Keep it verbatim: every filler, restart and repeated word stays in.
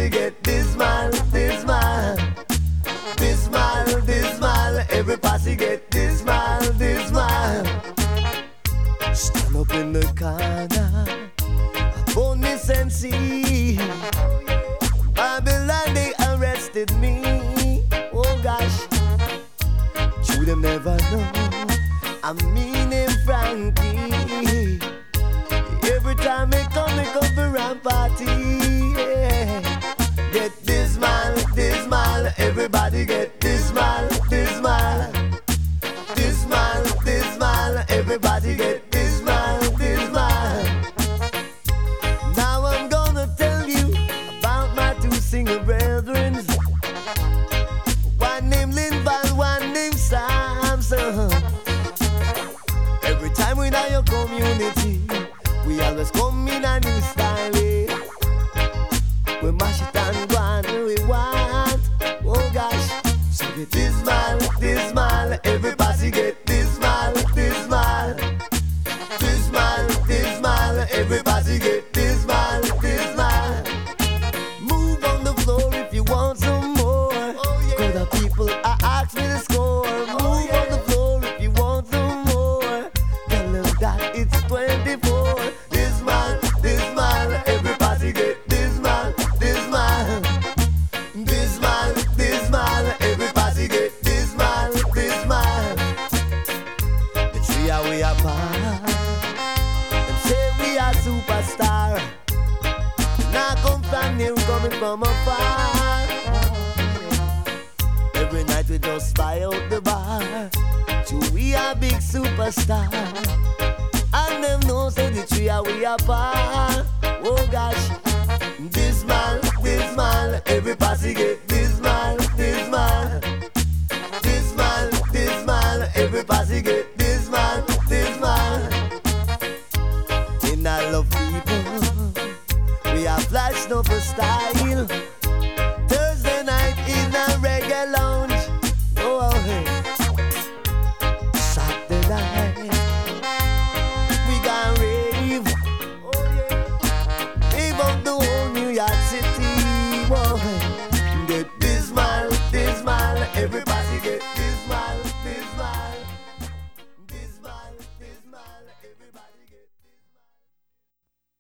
everybody get this smile, this smile. This smile, this smile, every posse get this smile, this smile. Stand up in the corner, upon me sensi. Babylon, they arrested me. Oh gosh, you them never know. I mean him Frankie. Every time they come, they come for a party. Yeah. Get this smile, this smile, everybody get this smile, this smile. This smile, this smile, everybody get this smile, this smile. Now I'm gonna tell you about my two singer brethren. One named Linval, one named Samson. Every time we in your community, we always come in a new style. Eh? We mash it and go on we want. Oh gosh, so get this smile, this smile, everybody get this smile, this smile. This smile, this smile, everybody get this smile, this smile. Move on the floor if you want some more. Oh, yeah. Cause the people are asking me to score. Move oh, yeah. on the floor if you want some more. Tell them that it's twenty-four. This smile, this smile, everybody get this smile, this smile. This smile, this smile, everybody get this smile, this smile. The three are we apart. Them say we are superstar. Now come from near, coming from afar. Every night we just spy out the bar. So we are big superstar. And them know say the three are we apart. Oh gosh, this smile, this smile, everybody get this smile, this smile. This smile, this smile, everybody get this smile, this smile. In I love people, we are flash no for style.